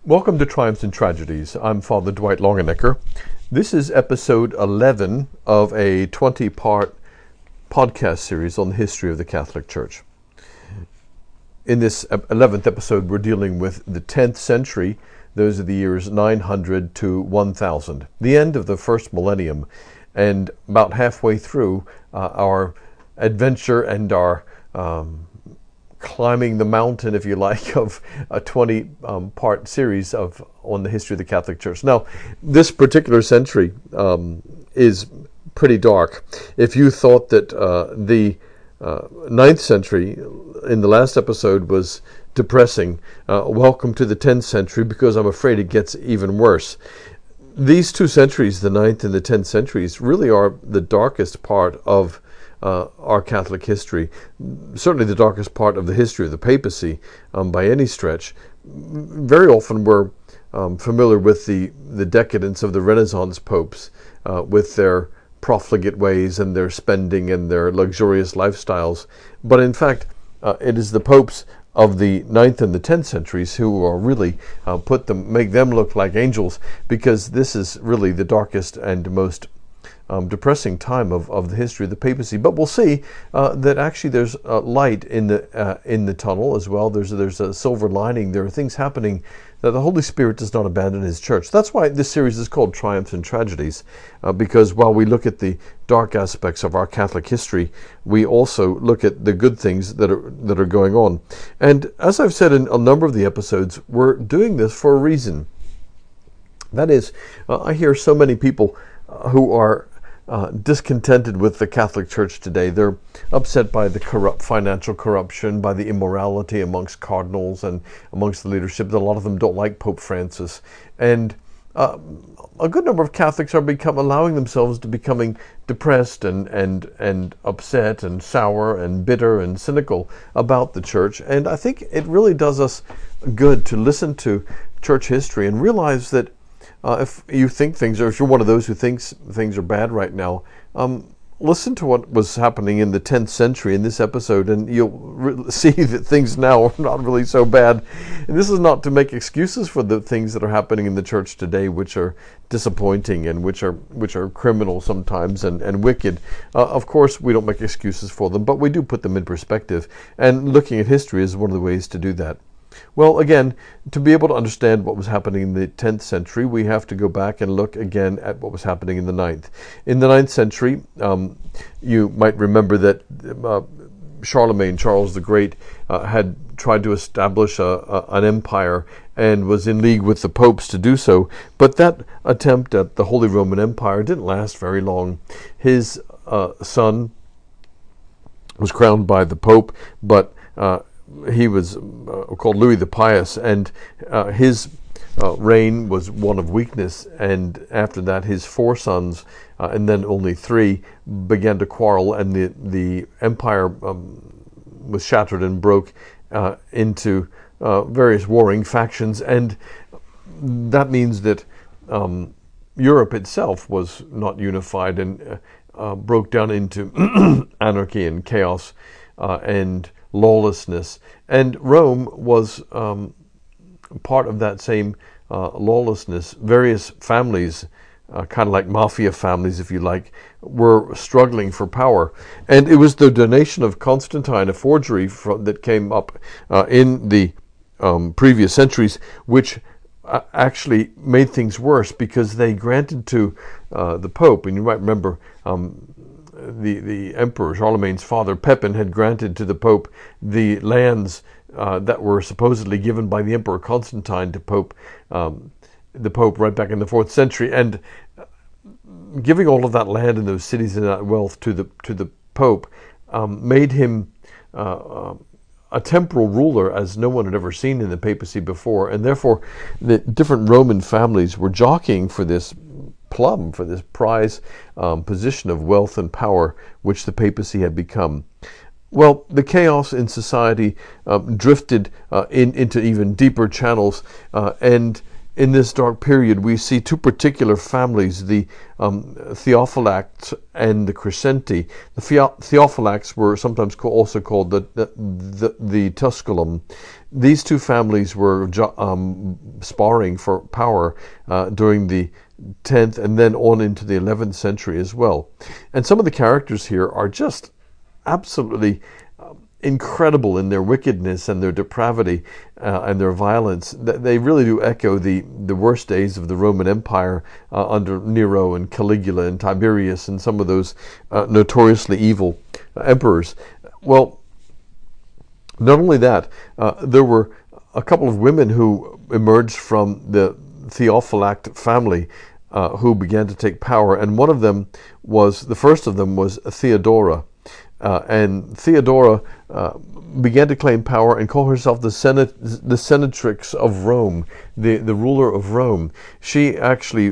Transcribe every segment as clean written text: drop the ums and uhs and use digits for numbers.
Welcome to Triumphs and Tragedies. I'm Father Dwight Longenecker. This is episode 11 of a 20-part podcast series on the history of the Catholic Church. In this 11th episode, we're dealing with the 10th century. Those are the years 900 to 1000, the end of the first millennium, and about halfway through our adventure and our climbing the mountain, if you like, of a 20-part series on the history of the Catholic Church. Now, this particular century is pretty dark. If you thought that the 9th century in the last episode was depressing, welcome to the 10th century, because I'm afraid it gets even worse. These two centuries, the 9th and the 10th centuries, really are the darkest part of our Catholic history, certainly the darkest part of the history of the papacy by any stretch. Very often we're familiar with the decadence of the Renaissance popes with their profligate ways and their spending and their luxurious lifestyles. But in fact, it is the popes of the 9th and the 10th centuries who are really make them look like angels, because this is really the darkest and most depressing time of the history of the papacy. But we'll see that actually there's light in the tunnel as well. There's a silver lining. There are things happening that the Holy Spirit does not abandon His church. That's why this series is called Triumphs and Tragedies, because while we look at the dark aspects of our Catholic history, we also look at the good things that are going on. And as I've said in a number of the episodes, we're doing this for a reason. That is, I hear so many people who are discontented with the Catholic Church today. They're upset by the financial corruption, by the immorality amongst cardinals and amongst the leadership. A lot of them don't like Pope Francis, and a good number of Catholics are allowing themselves to becoming depressed and upset and sour and bitter and cynical about the Church. And I think it really does us good to listen to Church history and realize that if you think things, or if you're one of those who thinks things are bad right now, listen to what was happening in the 10th century in this episode, and you'll see that things now are not really so bad. And this is not to make excuses for the things that are happening in the church today, which are disappointing and which are criminal sometimes and wicked. Of course, we don't make excuses for them, but we do put them in perspective. And looking at history is one of the ways to do that. Well, again, to be able to understand what was happening in the 10th century, we have to go back and look again at what was happening in the 9th. In the 9th century, you might remember that Charlemagne, Charles the Great, had tried to establish an empire and was in league with the popes to do so. But that attempt at the Holy Roman Empire didn't last very long. His son was crowned by the Pope, but he was called Louis the Pious, and his reign was one of weakness. And after that, his 4 sons, and then only 3, began to quarrel, and the empire was shattered and broke into various warring factions. And that means that Europe itself was not unified and broke down into anarchy and chaos and lawlessness. And Rome was part of that same lawlessness. Various families, kind of like mafia families, if you like, were struggling for power. And it was the donation of Constantine, a forgery that came up in the previous centuries, which actually made things worse, because they granted to the Pope, and you might remember the emperor, Charlemagne's father, Pepin, had granted to the Pope the lands that were supposedly given by the Emperor Constantine to the Pope right back in the 4th century. And giving all of that land and those cities and that wealth to the Pope made him a temporal ruler as no one had ever seen in the papacy before. And therefore, the different Roman families were jockeying for this plum, for this prize position of wealth and power, which the papacy had become. Well, the chaos in society drifted into even deeper channels, and in this dark period, we see two particular families, the Theophylacts and the Crescenti. The Theophylacts were sometimes also called the Tusculum. These two families were sparring for power during the 10th and then on into the 11th century as well. And some of the characters here are just absolutely incredible in their wickedness and their depravity and their violence. They really do echo the worst days of the Roman Empire under Nero and Caligula and Tiberius and some of those notoriously evil emperors. Well, not only that, there were a couple of women who emerged from the Theophylact family who began to take power, and the first of them was Theodora. And Theodora began to claim power and call herself the senatrix of Rome, the ruler of Rome. She actually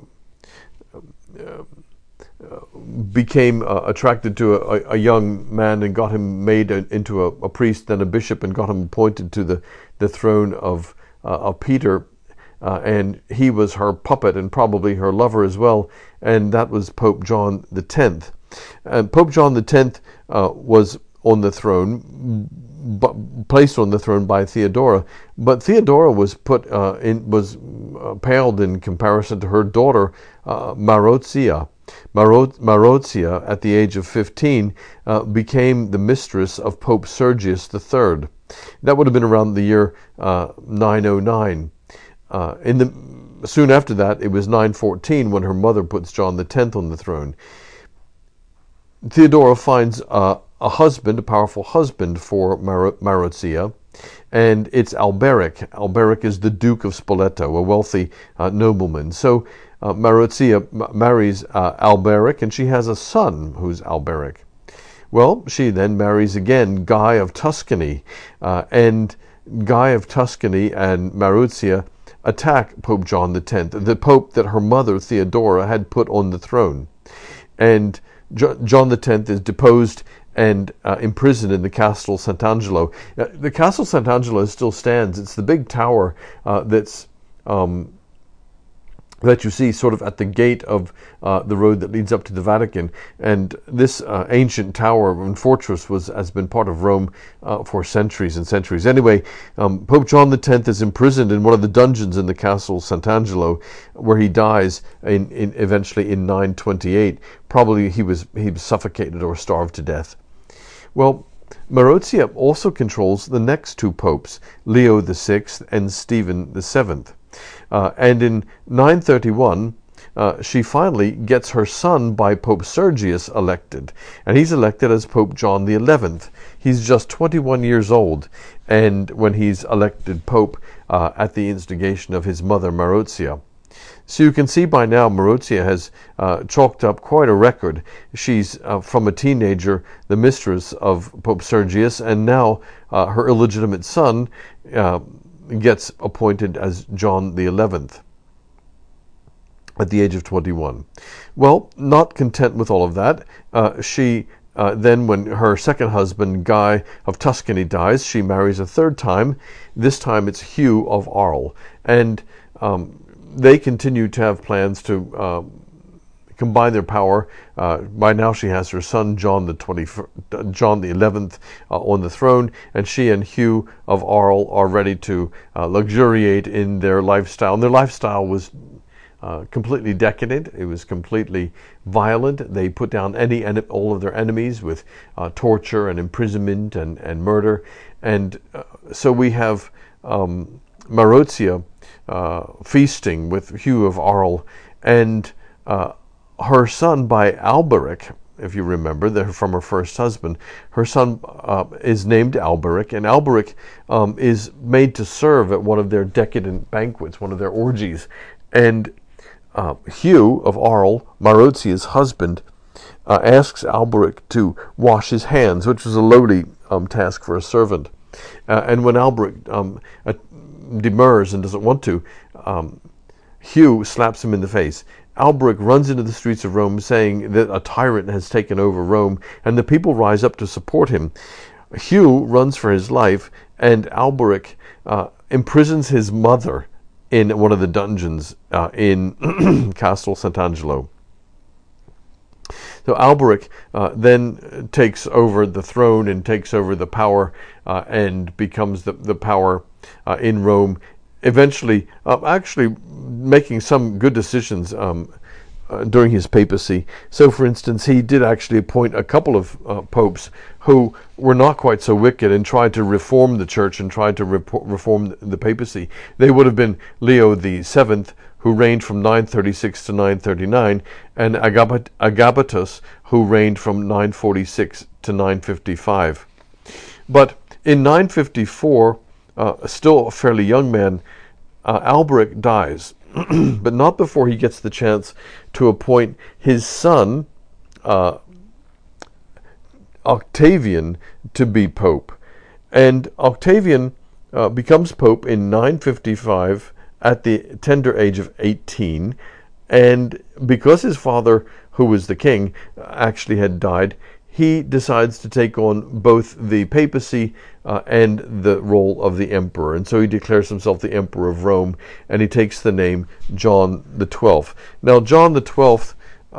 became attracted to a young man and got him made into a priest, then a bishop, and got him appointed to the throne of Peter. And he was her puppet and probably her lover as well, and that was Pope John X. And Pope John X was on the throne, placed on the throne by Theodora, but Theodora was paled in comparison to her daughter Marozia. Marozia, at the age of 15, became the mistress of Pope Sergius III. That would have been around the year 909. Soon after that, it was 914 when her mother puts John X on the throne. Theodora finds a powerful husband for Marozia, and it's Alberic. Alberic is the Duke of Spoleto, a wealthy nobleman. So Marozia marries Alberic, and she has a son who's Alberic. Well, she then marries again Guy of Tuscany, and Guy of Tuscany and Marozia attack Pope John X, the pope that her mother Theodora had put on the throne. And John X is deposed and imprisoned in the Castle Sant'Angelo. The Castle Sant'Angelo still stands. It's the big tower that you see sort of at the gate of the road that leads up to the Vatican. And this ancient tower and fortress has been part of Rome for centuries and centuries. Anyway, Pope John X is imprisoned in one of the dungeons in the Castle Sant'Angelo, where he dies eventually in 928. Probably he was suffocated or starved to death. Well, Marozia also controls the next two popes, Leo VI and Stephen VII. And in 931, she finally gets her son by Pope Sergius elected. And he's elected as Pope John XI. He's just 21 years old, and when he's elected Pope at the instigation of his mother Marozia. So you can see by now Marozia has chalked up quite a record. She's, from a teenager, the mistress of Pope Sergius, and now her illegitimate son gets appointed as John XI at the age of 21. Well, not content with all of that, she then, when her second husband, Guy of Tuscany, dies, she marries a third time. This time it's Hugh of Arles. And they continue to have plans to combine their power. By now she has her son John XI on the throne, and she and Hugh of Arles are ready to luxuriate in their lifestyle. And their lifestyle was completely decadent. It was completely violent. They put down all of their enemies with torture and imprisonment and murder. And so we have Marozia feasting with Hugh of Arles, and her son by Alberic, if you remember, from her first husband. Her son is named Alberic, and Alberic is made to serve at one of their decadent banquets, one of their orgies. And Hugh of Arles, Marozia's husband, asks Alberic to wash his hands, which was a lowly task for a servant. And when Alberic demurs and doesn't want to, Hugh slaps him in the face. Alberic runs into the streets of Rome saying that a tyrant has taken over Rome, and the people rise up to support him. Hugh runs for his life, and Alberic imprisons his mother in one of the dungeons in Castle Sant'Angelo. So Alberic then takes over the throne and takes over the power and becomes the power in Rome, eventually actually making some good decisions during his papacy. So, for instance, he did actually appoint a couple of popes who were not quite so wicked and tried to reform the church and tried to reform the papacy. They would have been Leo VII, who reigned from 936 to 939, and Agapetus, who reigned from 946 to 955. But in 954, still a fairly young man, Alberic dies, but not before he gets the chance to appoint his son, Octavian, to be pope. And Octavian becomes pope in 955 at the tender age of 18, and because his father, who was the king, actually had died, he decides to take on both the papacy and the role of the emperor. And so he declares himself the Emperor of Rome, and he takes the name John the XII. Now, John the XII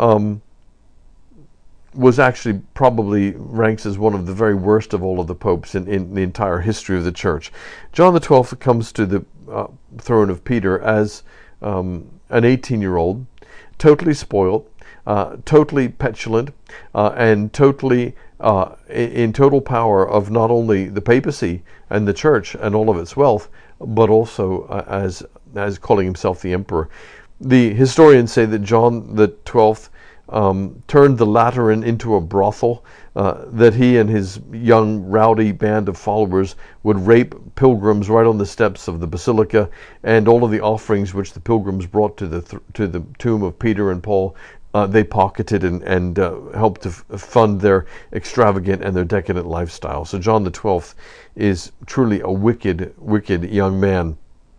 was actually probably ranks as one of the very worst of all of the popes in the entire history of the church. John the XII comes to the throne of Peter as an 18-year-old, totally spoiled, totally petulant, and totally in total power of not only the papacy and the church and all of its wealth, but also as calling himself the emperor. The historians say that John the XII turned the Lateran into a brothel, that he and his young rowdy band of followers would rape pilgrims right on the steps of the basilica, and all of the offerings which the pilgrims brought to the tomb of Peter and Paul, they pocketed and helped to fund their extravagant and their decadent lifestyle. So John the XII is truly a wicked, wicked young man.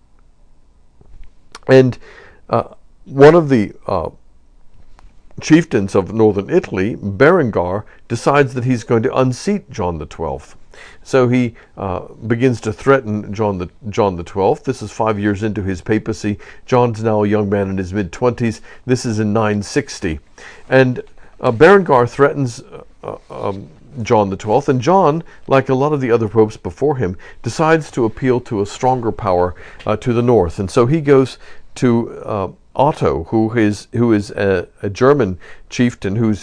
And one of the chieftains of northern Italy, Berengar, decides that he's going to unseat John the XII. So he begins to threaten John the XII. This is 5 years into his papacy. John's now a young man in his mid-20s. This is in 960. And Berengar threatens John the XII, and John, like a lot of the other popes before him, decides to appeal to a stronger power to the north. And so he goes to Otto, who is a German chieftain, who's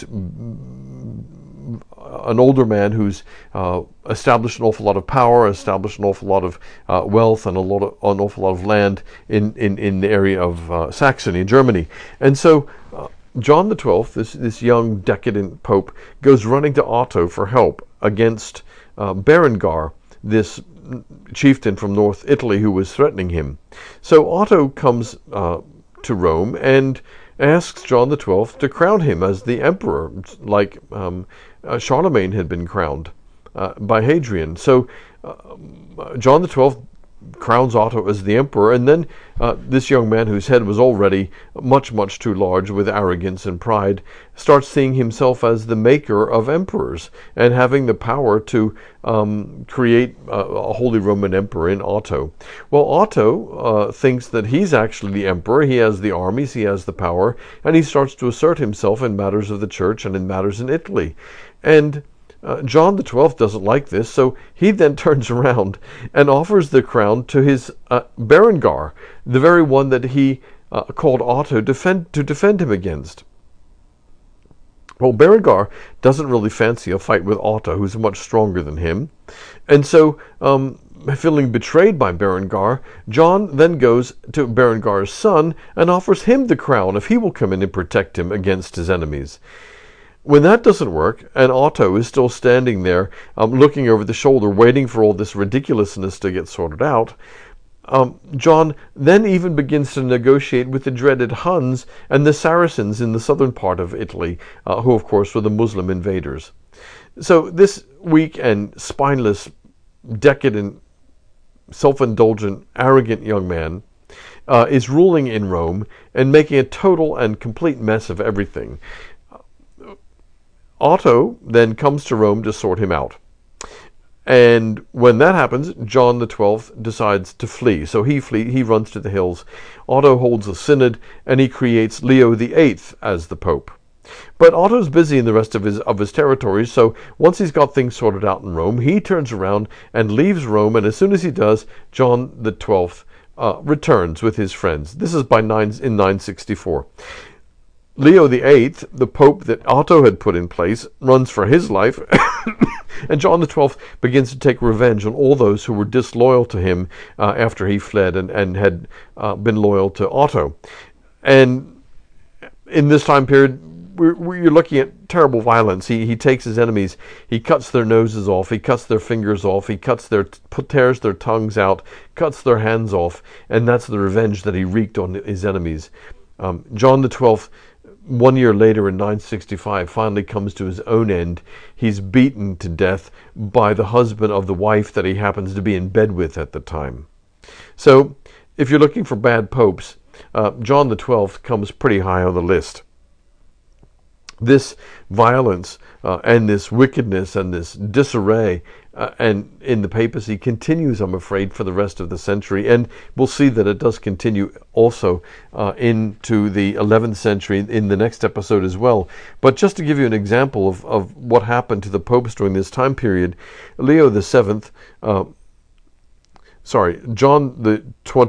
an older man who's established an awful lot of power, established an awful lot of wealth, and an awful lot of land in the area of Saxony in Germany. And so John the XII, this young decadent pope, goes running to Otto for help against Berengar, this chieftain from North Italy who was threatening him. So Otto comes to Rome and asks John the XII to crown him as the emperor, like Charlemagne had been crowned by Hadrian. So John the XII crowns Otto as the emperor, and then this young man, whose head was already much, much too large with arrogance and pride, starts seeing himself as the maker of emperors and having the power to create a Holy Roman Emperor in Otto. Well, Otto thinks that he's actually the emperor. He has the armies, he has the power, and he starts to assert himself in matters of the church and in matters in Italy. And John the XII doesn't like this, so he then turns around and offers the crown to his Berengar, the very one that he called Otto to defend him against. Well, Berengar doesn't really fancy a fight with Otto, who's much stronger than him, and so feeling betrayed by Berengar, John then goes to Berengar's son and offers him the crown if he will come in and protect him against his enemies. When that doesn't work, and Otto is still standing there looking over the shoulder, waiting for all this ridiculousness to get sorted out, John then even begins to negotiate with the dreaded Huns and the Saracens in the southern part of Italy, who of course were the Muslim invaders. So this weak and spineless, decadent, self-indulgent, arrogant young man is ruling in Rome and making a total and complete mess of everything. Otto then comes to Rome to sort him out. And when that happens, John the 12th decides to flee. So he runs to the hills. Otto holds a synod, and he creates Leo the VIII as the Pope. But Otto's busy in the rest of his territories, so once he's got things sorted out in Rome, he turns around and leaves Rome, and as soon as he does, John the 12th returns with his friends. This is in 964. Leo the VIII, the Pope that Otto had put in place, runs for his life, and John the 12th begins to take revenge on all those who were disloyal to him after he fled and had been loyal to Otto. And in this time period, you're looking at terrible violence. He takes his enemies, he cuts their noses off, he cuts their fingers off, he tears their tongues out, cuts their hands off, and that's the revenge that he wreaked on his enemies. John the 12th, 1 year later in 965, finally comes to his own end. He's beaten to death by the husband of the wife that he happens to be in bed with at the time. So, if you're looking for bad popes, John the 12th comes pretty high on the list. This violence and this wickedness and this disarray and in the papacy continues, I'm afraid, for the rest of the century. And we'll see that it does continue also into the 11th century in the next episode as well. But just to give you an example of what happened to the popes during this time period, John the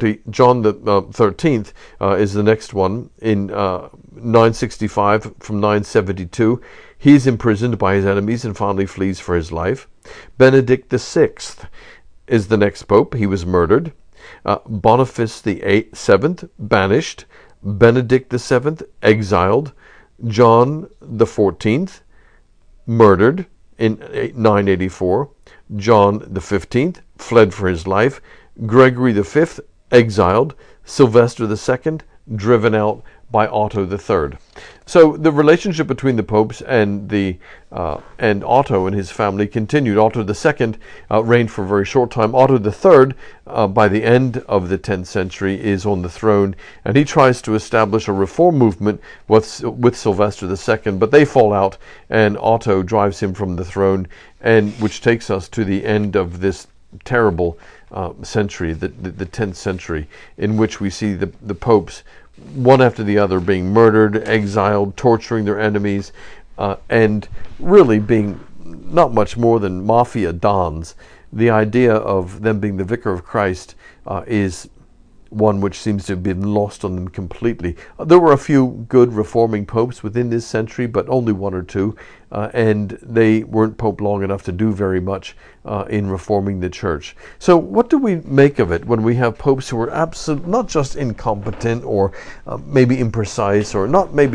13th is the next one in 965 from 972. He's imprisoned by his enemies and finally flees for his life. Benedict VI is the next pope. He was murdered. Boniface VII, banished. Benedict VII, exiled. John the 14th, murdered in 984. John the 15th, fled for his life. Gregory V, exiled. Sylvester II, driven out by Otto III. So the relationship between the popes and Otto and his family continued. Otto II reigned for a very short time. Otto III, by the end of the 10th century, is on the throne, and he tries to establish a reform movement with Sylvester II, but they fall out, and Otto drives him from the throne, and which takes us to the end of this terrible century, the 10th century, in which we see the popes one after the other being murdered, exiled, torturing their enemies, and really being not much more than mafia dons. The idea of them being the vicar of Christ is one which seems to have been lost on them completely. There were a few good reforming popes within this century, but only one or two, and they weren't pope long enough to do very much in reforming the church. So what do we make of it when we have popes who are not just incompetent or maybe imprecise, or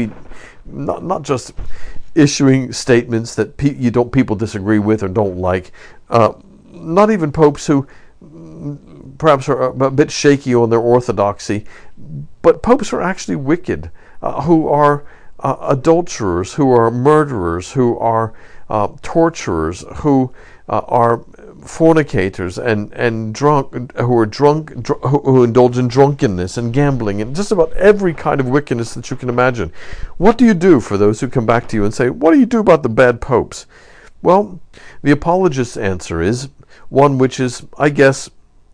not just issuing statements that people disagree with or don't like, not even popes who perhaps are a bit shaky on their orthodoxy, but popes who are actually wicked, who are adulterers, who are murderers, who are torturers, who are fornicators and drunk, who indulge in drunkenness and gambling and just about every kind of wickedness that you can imagine. What do you do for those who come back to you and say, "What do you do about the bad popes?" Well, the apologist's answer is one which is, I guess,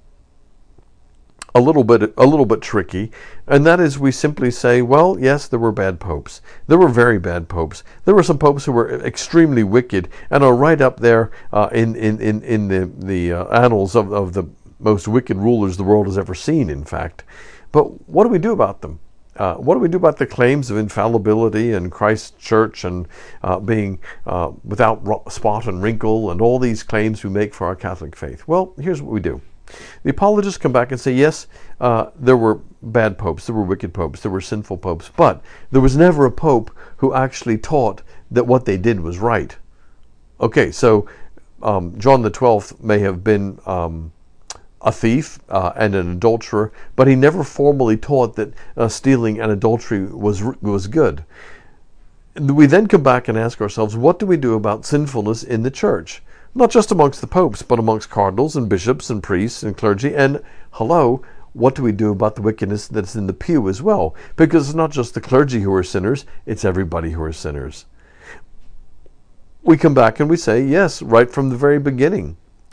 a little bit tricky, and that is we simply say, well, yes, there were bad popes. There were very bad popes. There were some popes who were extremely wicked and are right up there in the annals of the most wicked rulers the world has ever seen, in fact. But what do we do about them? What do we do about the claims of infallibility and Christ's church and being without spot and wrinkle and all these claims we make for our Catholic faith? Well, here's what we do. The apologists come back and say, yes, there were bad popes, there were wicked popes, there were sinful popes, but there was never a pope who actually taught that what they did was right. Okay, so John the 12th may have been a thief and an adulterer, but he never formally taught that stealing and adultery was good. We then come back and ask ourselves, what do we do about sinfulness in the church? Not just amongst the popes, but amongst cardinals and bishops and priests and clergy. And what do we do about the wickedness that's in the pew as well? Because it's not just the clergy who are sinners, it's everybody who are sinners. We come back and we say, yes, right from the very beginning,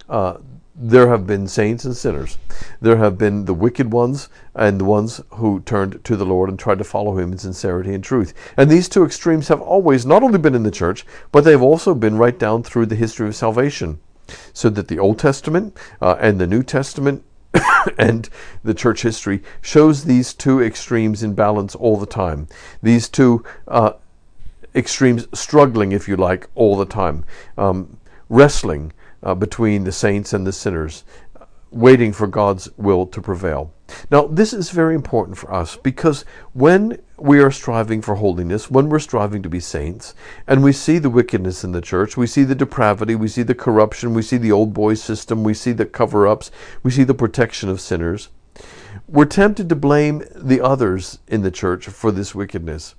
There have been saints and sinners. There have been the wicked ones and the ones who turned to the Lord and tried to follow Him in sincerity and truth. And these two extremes have always not only been in the church, but they've also been right down through the history of salvation. So that the Old Testament and the New Testament and the church history shows these two extremes in balance all the time. These two extremes struggling, if you like, all the time. Wrestling between the saints and the sinners, waiting for God's will to prevail. Now, this is very important for us because when we are striving for holiness, when we're striving to be saints, and we see the wickedness in the church, we see the depravity, we see the corruption, we see the old boy system, we see the cover-ups, we see the protection of sinners, we're tempted to blame the others in the church for this wickedness.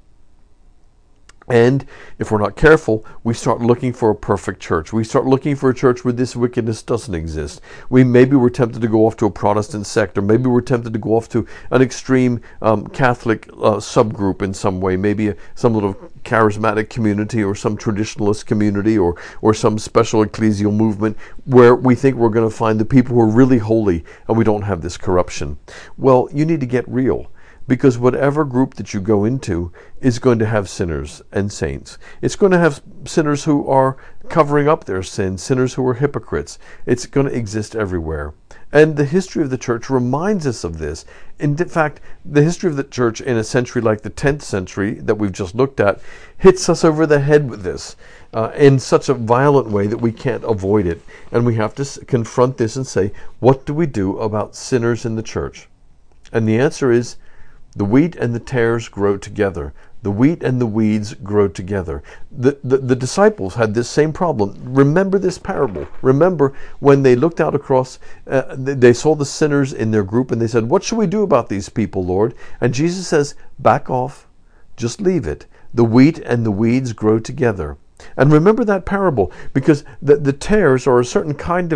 And if we're not careful, we start looking for a perfect church. We start looking for a church where this wickedness doesn't exist. Maybe we're tempted to go off to a Protestant sect, or maybe we're tempted to go off to an extreme Catholic subgroup in some way, maybe some little charismatic community or some traditionalist community or some special ecclesial movement where we think we're going to find the people who are really holy and we don't have this corruption. Well, you need to get real. Because whatever group that you go into is going to have sinners and saints. It's going to have sinners who are covering up their sins, sinners who are hypocrites. It's going to exist everywhere. And the history of the church reminds us of this. In fact, the history of the church in a century like the 10th century that we've just looked at hits us over the head with this in such a violent way that we can't avoid it. And we have to confront this and say, what do we do about sinners in the church? And the answer is, the wheat and the tares grow together. The wheat and the weeds grow together. The disciples had this same problem. Remember this parable. Remember when they looked out across, they saw the sinners in their group and they said, what should we do about these people, Lord? And Jesus says, back off. Just leave it. The wheat and the weeds grow together. And remember that parable, because the tares are a certain kind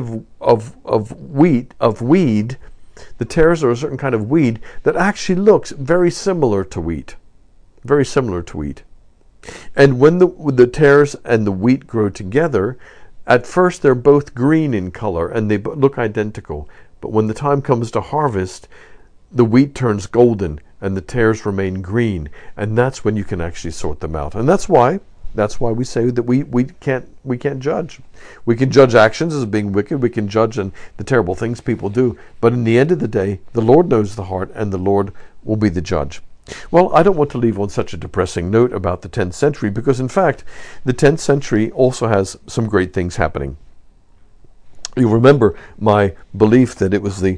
of weed. The tares are a certain kind of weed that actually looks very similar to wheat. Very similar to wheat. And when the tares and the wheat grow together, at first they're both green in color and they look identical. But when the time comes to harvest, the wheat turns golden and the tares remain green. And that's when you can actually sort them out. And that's why we say that we can't judge. We can judge actions as being wicked. We can judge and the terrible things people do. But in the end of the day, the Lord knows the heart and the Lord will be the judge. Well, I don't want to leave on such a depressing note about the 10th century because, in fact, the 10th century also has some great things happening. You remember my belief that it was the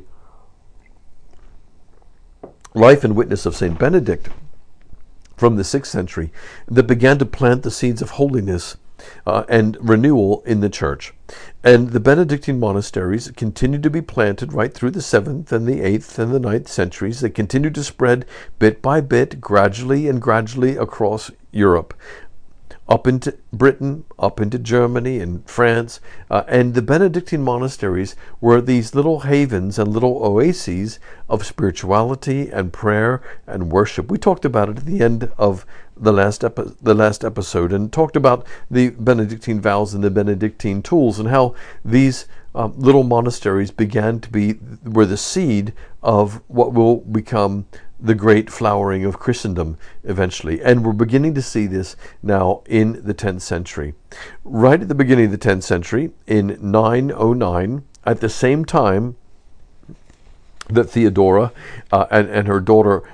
life and witness of St. Benedict from the 6th century that began to plant the seeds of holiness and renewal in the church. And the Benedictine monasteries continued to be planted right through the 7th and the 8th and the 9th centuries. They continued to spread bit by bit, gradually across Europe, up into Britain, up into Germany and France. And the Benedictine monasteries were these little havens and little oases of spirituality and prayer and worship. We talked about it at the end of the last episode and talked about the Benedictine vows and the Benedictine tools and how these little monasteries were the seed of what will become the great flowering of Christendom eventually. And we're beginning to see this now in the 10th century. Right at the beginning of the 10th century, in 909, at the same time that Theodora and her daughter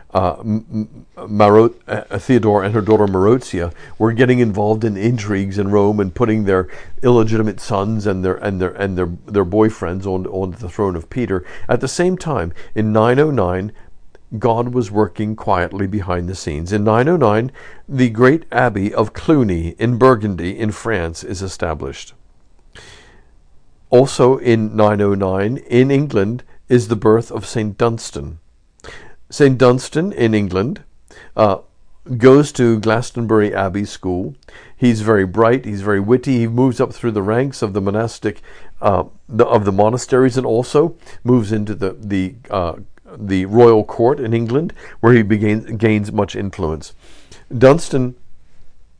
Theodora and her daughter Marozia were getting involved in intrigues in Rome and putting their illegitimate sons and their boyfriends on the throne of Peter. At the same time, in 909, God was working quietly behind the scenes. In 909, the great abbey of Cluny in Burgundy in France is established. Also in 909, in England, is the birth of St. Dunstan. St. Dunstan in England goes to Glastonbury Abbey School. He's very bright, he's very witty, he moves up through the ranks of the monastic, of the monasteries, and also moves into the royal court in England, where he gains much influence. Dunstan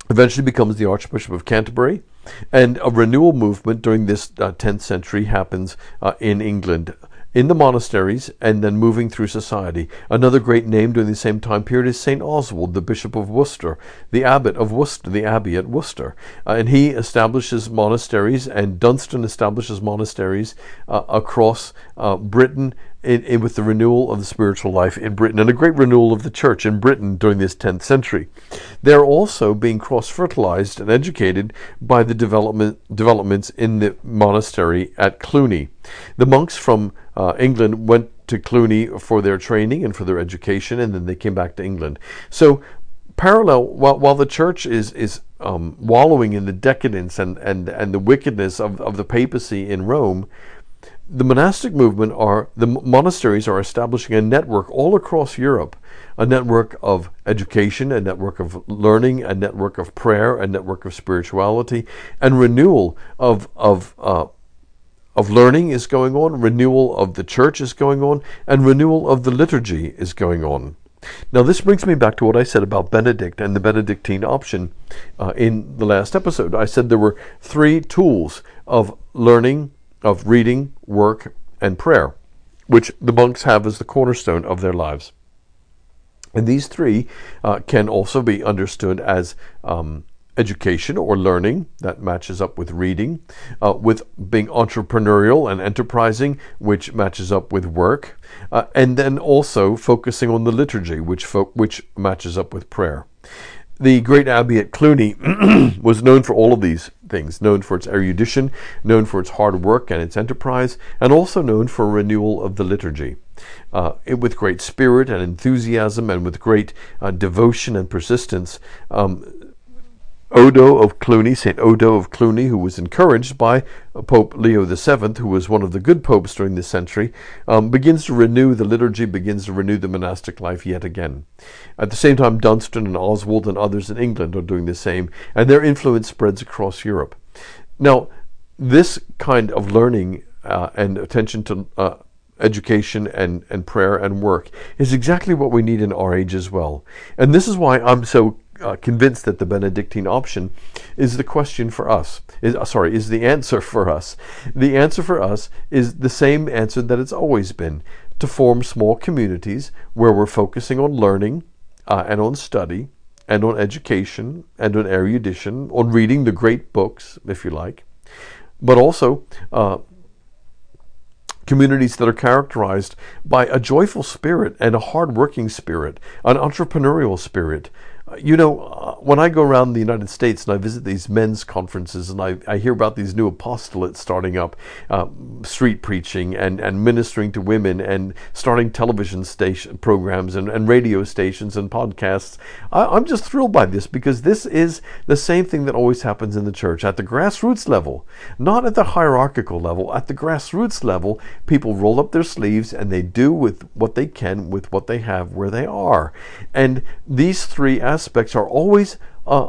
eventually becomes the Archbishop of Canterbury, and a renewal movement during this 10th century happens in England, in the monasteries, and then moving through society. Another great name during the same time period is St. Oswald, the Bishop of Worcester, the Abbot of Worcester, the Abbey at Worcester. And he establishes monasteries, and Dunstan establishes monasteries across Britain, with the renewal of the spiritual life in Britain, and a great renewal of the church in Britain during this 10th century. They're also being cross-fertilized and educated by the developments in the monastery at Cluny. The monks from England went to Cluny for their training and for their education, and then they came back to England. So parallel, while the church is wallowing in the decadence and the wickedness of the papacy in Rome, the monastic movement the monasteries are establishing a network all across Europe, a network of education, a network of learning, a network of prayer, a network of spirituality, and renewal of learning is going on, renewal of the church is going on, and renewal of the liturgy is going on. Now, this brings me back to what I said about Benedict and the Benedictine option in the last episode. I said there were 3 tools of learning, of reading, work, and prayer, which the monks have as the cornerstone of their lives. And these 3 can also be understood as education or learning, that matches up with reading, with being entrepreneurial and enterprising, which matches up with work, and then also focusing on the liturgy, which matches up with prayer. The great abbey at Cluny was known for all of these things, known for its erudition, known for its hard work and its enterprise, and also known for renewal of the liturgy. With great spirit and enthusiasm and with great devotion and persistence, Odo of Cluny, St. Odo of Cluny, who was encouraged by Pope Leo VII, who was one of the good popes during this century, begins to renew the liturgy, begins to renew the monastic life yet again. At the same time, Dunstan and Oswald and others in England are doing the same, and their influence spreads across Europe. Now, this kind of learning and attention to education and prayer and work is exactly what we need in our age as well. And this is why I'm so convinced that the Benedictine option is the question for us, is the answer for us. The answer for us is the same answer that it's always been, to form small communities where we're focusing on learning and on study and on education and on erudition, on reading the great books, if you like, but also communities that are characterized by a joyful spirit and a hard-working spirit, an entrepreneurial spirit. When I go around the United States and I visit these men's conferences and I hear about these new apostolates starting up street preaching and ministering to women and starting television station programs and radio stations and podcasts, I'm just thrilled by this, because this is the same thing that always happens in the church at the grassroots level, not at the hierarchical level. At the grassroots level, people roll up their sleeves and they do with what they can, with what they have, where they are. And these 3 aspects are always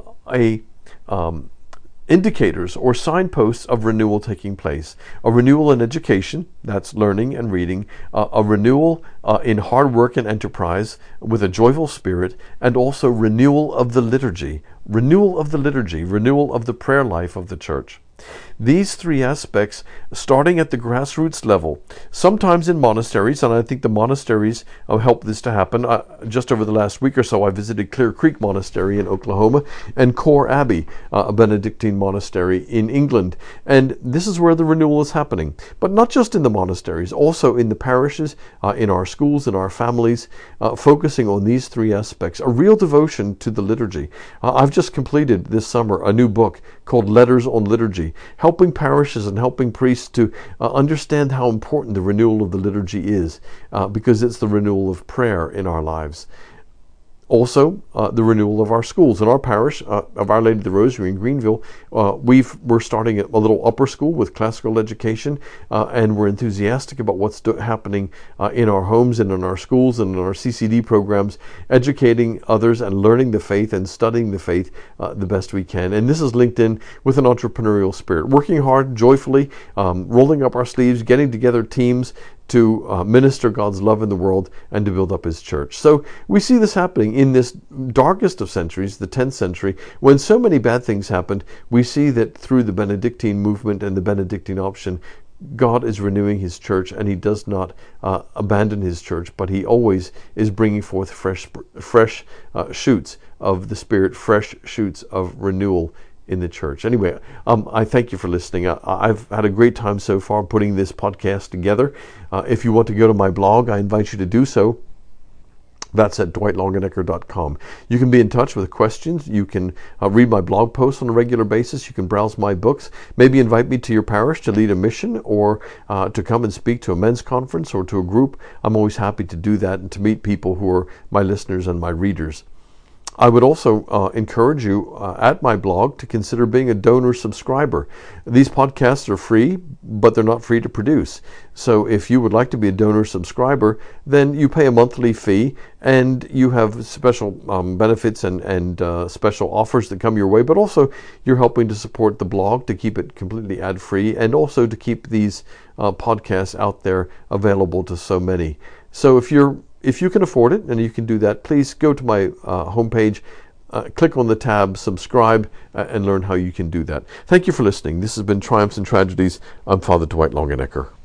indicators or signposts of renewal taking place. A renewal in education, that's learning and reading, a renewal in hard work and enterprise with a joyful spirit, and also renewal of the liturgy, renewal of the prayer life of the church. These 3 aspects, starting at the grassroots level, sometimes in monasteries, and I think the monasteries help this to happen. Just over the last week or so, I visited Clear Creek Monastery in Oklahoma and Core Abbey, a Benedictine monastery in England. And this is where the renewal is happening. But not just in the monasteries, also in the parishes, in our schools, in our families, focusing on these 3 aspects, a real devotion to the liturgy. I've just completed this summer a new book called Letters on Liturgy, helping parishes and helping priests to understand how important the renewal of the liturgy is, because it's the renewal of prayer in our lives. Also, the renewal of our schools. In our parish of Our Lady of the Rosary in Greenville, we're starting a little upper school with classical education, and we're enthusiastic about what's happening in our homes and in our schools and in our CCD programs, educating others and learning the faith and studying the faith the best we can. And this is linked in with an entrepreneurial spirit, working hard, joyfully, rolling up our sleeves, getting together teams to minister God's love in the world and to build up His church. So we see this happening in this darkest of centuries, the 10th century, when so many bad things happened. We see that through the Benedictine movement and the Benedictine option, God is renewing His church, and He does not abandon His church, but He always is bringing forth fresh shoots of the Spirit, fresh shoots of renewal in the church. Anyway, I thank you for listening. I've had a great time so far putting this podcast together. If you want to go to my blog, I invite you to do so. That's at dwightlongenecker.com. You can be in touch with questions. You can read my blog posts on a regular basis. You can browse my books. Maybe invite me to your parish to lead a mission, or to come and speak to a men's conference or to a group. I'm always happy to do that and to meet people who are my listeners and my readers. I would also encourage you at my blog to consider being a donor subscriber. These podcasts are free, but they're not free to produce. So if you would like to be a donor subscriber, then you pay a monthly fee, and you have special benefits and special offers that come your way, but also you're helping to support the blog, to keep it completely ad-free, and also to keep these podcasts out there available to so many. So if you can afford it, and you can do that, please go to my homepage, click on the tab subscribe, and learn how you can do that. Thank you for listening. This has been Triumphs and Tragedies. I'm Father Dwight Longenecker.